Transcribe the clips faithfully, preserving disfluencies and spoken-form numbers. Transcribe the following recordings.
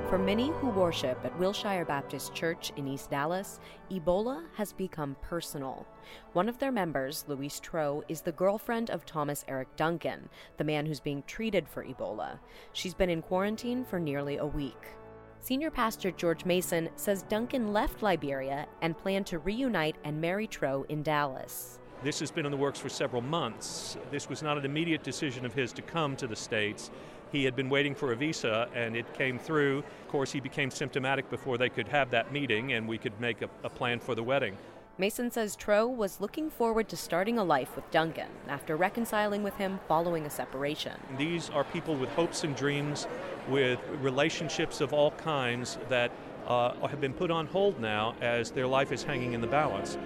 For many who worship at Wilshire Baptist Church in East Dallas, Ebola has become personal. One of their members, Louise Troe, is the girlfriend of Thomas Eric Duncan, the man who's being treated for Ebola. She's been in quarantine for nearly a week. Senior pastor George Mason says Duncan left Liberia and planned to reunite and marry Troe in Dallas. This has been in the works for several months. This was not an immediate decision of his to come to the States. He had been waiting for a visa, and it came through. Of course, he became symptomatic before they could have that meeting, and we could make a, a plan for the wedding. Mason says Troe was looking forward to starting a life with Duncan after reconciling with him following a separation. These are people with hopes and dreams, with relationships of all kinds that uh, have been put on hold now as their life is hanging in the balance.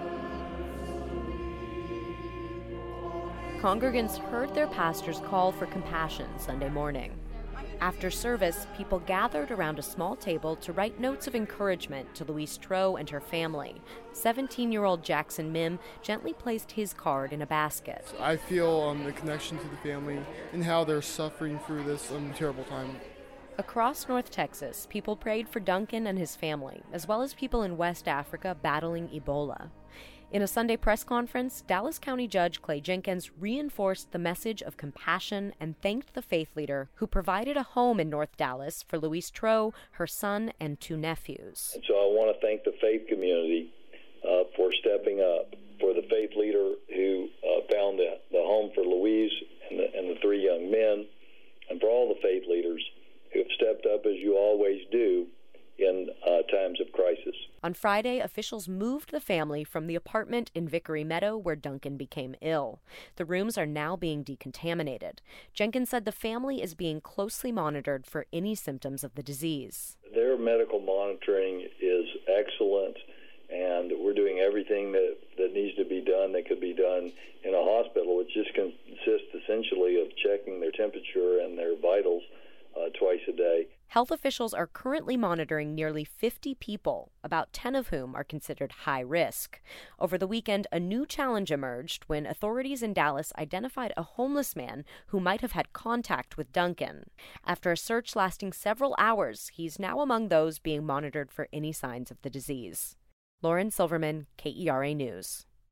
Congregants heard their pastor's call for compassion Sunday morning. After service, people gathered around a small table to write notes of encouragement to Louise Troe and her family. seventeen-year-old Jackson Mim gently placed his card in a basket. I feel um, the connection to the family and how they're suffering through this um, terrible time. Across North Texas, people prayed for Duncan and his family, as well as people in West Africa battling Ebola. In a Sunday press conference, Dallas County Judge Clay Jenkins reinforced the message of compassion and thanked the faith leader who provided a home in North Dallas for Louise Troe, her son, and two nephews. And so I want to thank the faith community uh, for stepping up, for the faith leader who uh, found the, the home for Louise and the, and the three young men, and for all the faith leaders who have stepped up, as you always do, in uh, times of crisis. On Friday, officials moved the family from the apartment in Vickery Meadow where Duncan became ill. The rooms are now being decontaminated. Jenkins said the family is being closely monitored for any symptoms of the disease. Their medical monitoring is excellent, and we're doing everything that, that needs to be done that could be done in a hospital, which just consists essentially of checking their temperature and their vitals uh, twice a day. Health officials are currently monitoring nearly fifty people, about ten of whom are considered high risk. Over the weekend, a new challenge emerged when authorities in Dallas identified a homeless man who might have had contact with Duncan. After a search lasting several hours, he's now among those being monitored for any signs of the disease. Lauren Silverman, K E R A News.